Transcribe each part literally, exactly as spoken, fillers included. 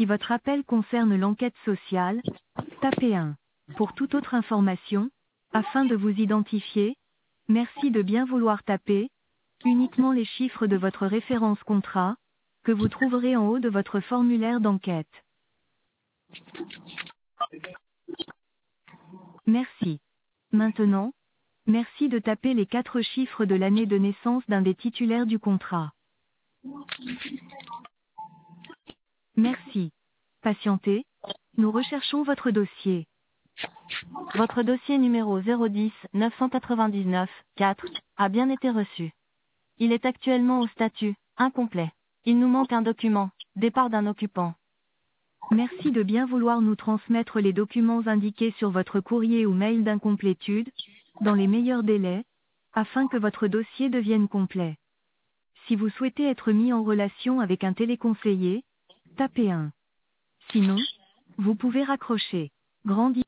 Si votre appel concerne l'enquête sociale, tapez un. Pour toute autre information, afin de vous identifier, merci de bien vouloir taper uniquement les chiffres de votre référence contrat, que vous trouverez en haut de votre formulaire d'enquête. Merci. Maintenant, merci de taper les quatre chiffres de l'année de naissance d'un des titulaires du contrat. Merci. Patientez, nous recherchons votre dossier. Votre dossier numéro zéro dix neuf cent quatre-vingt-dix-neuf quatre a bien été reçu. Il est actuellement au statut incomplet. Il nous manque un document, départ d'un occupant. Merci de bien vouloir nous transmettre les documents indiqués sur votre courrier ou mail d'incomplétude, dans les meilleurs délais, afin que votre dossier devienne complet. Si vous souhaitez être mis en relation avec un téléconseiller, tapez un. Sinon, vous pouvez raccrocher. Grandi.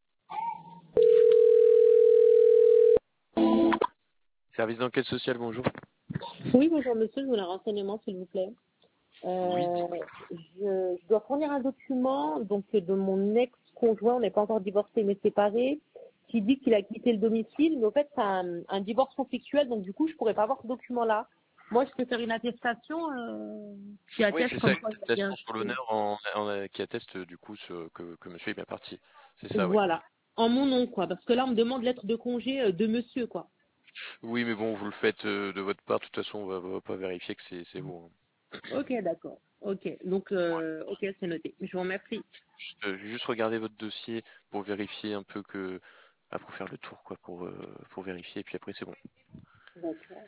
Service d'enquête sociale, bonjour. Oui, bonjour monsieur, je voulais un renseignement s'il vous plaît. Euh, je, je dois fournir un document donc de mon ex-conjoint, on n'est pas encore divorcé mais séparé, qui dit qu'il a quitté le domicile, mais au fait c'est un, un divorce conflictuel, donc du coup je pourrais pas avoir ce document-là. Moi je peux faire une attestation euh, qui Oui, atteste c'est ça, comme une quoi il a bien attestation sur l'honneur en, en- qui atteste du coup ce, que, que monsieur est bien parti. C'est ça, oui. Voilà, en mon nom quoi, parce que là on me demande lettre de congé euh, de monsieur quoi. Oui, mais bon, vous le faites euh, de votre part, de toute façon, on va, on va pas vérifier que c'est c'est vous. Hein. Ok, d'accord. Ok, donc euh, ok, c'est noté. Je vous remercie. Juste, euh, juste regarder votre dossier pour vérifier un peu que... Ah, pour faire le tour, quoi, pour, euh, pour vérifier, et puis après c'est bon. D'accord.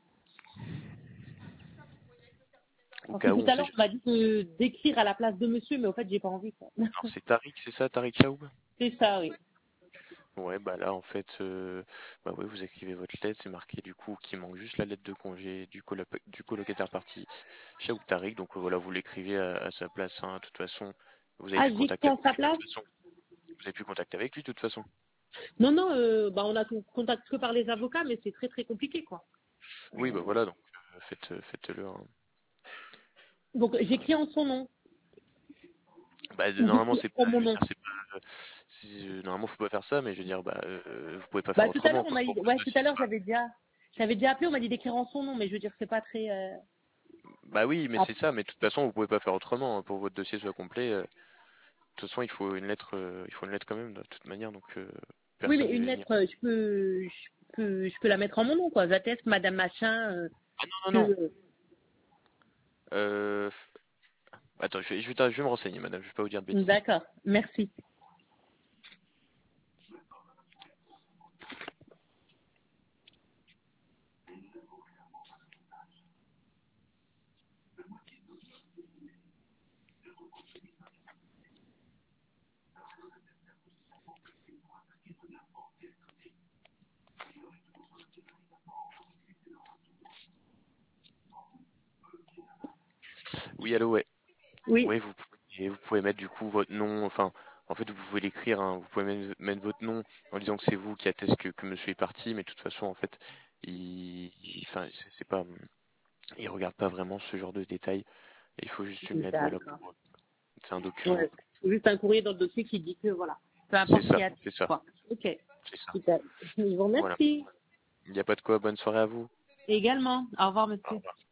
Au Parce que cas où, tout on à sait l'heure, jamais. on m'a dit de- d'écrire à la place de monsieur, mais au fait, j'ai pas envie. Quoi. Alors c'est Tariq, c'est ça, Tariq Chaoub? C'est ça, oui. Ouais, bah là, en fait, euh, bah ouais, vous écrivez votre lettre, c'est marqué du coup qu'il manque juste la lettre de congé du, colo- du colocataire parti, Chaoub Tariq. Donc euh, voilà, vous l'écrivez à, à sa place. Hein, de toute façon, vous avez Ah, pu j'écris contacter à avec sa lui. De place? toute façon, vous avez pu contacter avec lui de toute façon. Non, non, euh, bah, on a tout contact que par les avocats, mais c'est très, très compliqué, quoi. Oui, bah voilà, donc euh, faites, euh, faites-le. Hein. Donc, j'écris en son nom. Bah, Ou normalement, j'écris c'est en pas, je mon veux nom. dire, c'est pas, euh, c'est- euh, normalement, faut pas faire ça, mais je veux dire, bah, euh, vous pouvez pas faire Bah, tout à autrement, l'heure, on quoi. m'a Pour dit, que le ouais, tout dossier à l'heure, soit. j'avais déjà, j'avais déjà appelé, on m'a dit d'écrire en son nom, mais je veux dire, c'est pas très, euh... Bah oui, mais ah, c'est ça, mais de toute façon, vous pouvez pas faire autrement. Hein. Pour que votre dossier soit complet, euh, de toute façon, il faut une lettre, euh, il faut une lettre quand même, de toute manière, donc euh, oui, personne mais ne une va venir. lettre, euh, je peux, je peux, je peux la mettre en mon nom, quoi. J'atteste Madame Machin, euh, Ah non, non, non. que, Euh... Attends, je vais, je vais, je vais me renseigner, madame, je vais pas vous dire de bêtises. d'accord, merci. Oui, allô, ouais. Oui, Ouais, vous pouvez, vous pouvez mettre du coup votre nom, enfin, en fait, vous pouvez l'écrire, hein, vous pouvez mettre, mettre votre nom en disant que c'est vous qui atteste que, que monsieur est parti, mais de toute façon, en fait, il, il- enfin, c'est c'est pas, il regarde pas vraiment ce genre de détails. Il faut juste une lettre, voilà, d'accord. pour, c'est un document. Ouais. Juste un courrier dans le dossier qui dit que voilà. Peu C'est importe qui ça, a c'est ça, quoi. Ok. c'est ça. Super. Je vous Voilà. remercie. Il n'y a pas de quoi, bonne soirée à vous. Également. Au revoir, Au monsieur. revoir.